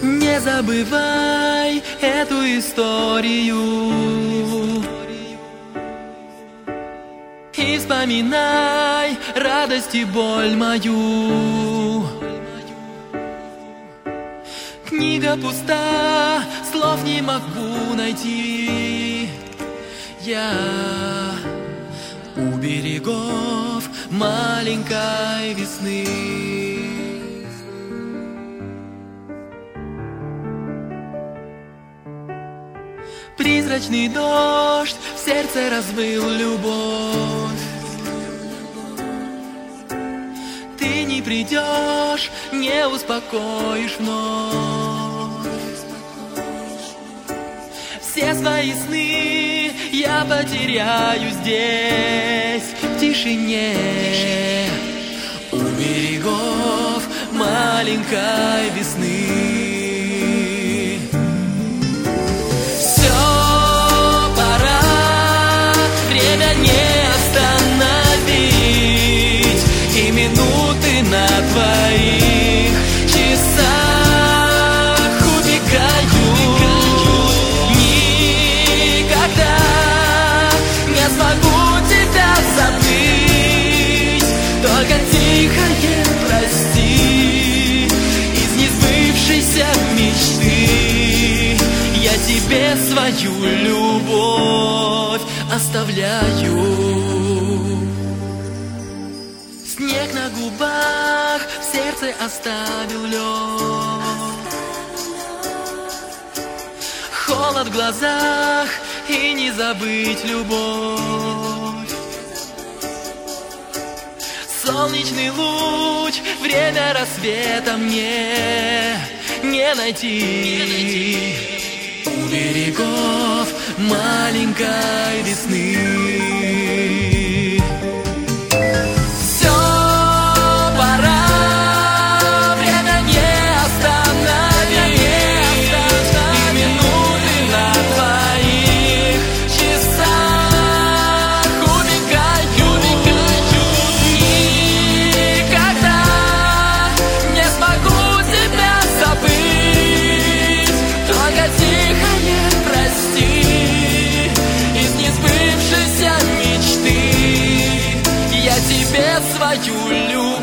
Не забывай эту историю и вспоминай радость и боль мою. Книга пуста, слов не могу найти. Я у берегов маленькой весны. Призрачный дождь в сердце размыл любовь. Ты не придешь, не успокоишь вновь. Все свои сны я потеряю здесь, в тишине, у берегов маленькой весны. На твоих часах убегаю. Никогда не смогу тебя забыть. Только тихое прости из несбывшейся мечты. Я тебе свою любовь оставляю. Снег на губах, в сердце оставил лед. Холод в глазах и не забыть любовь. Солнечный луч, время рассвета мне не найти. У берегов маленькой весны. Свою любовь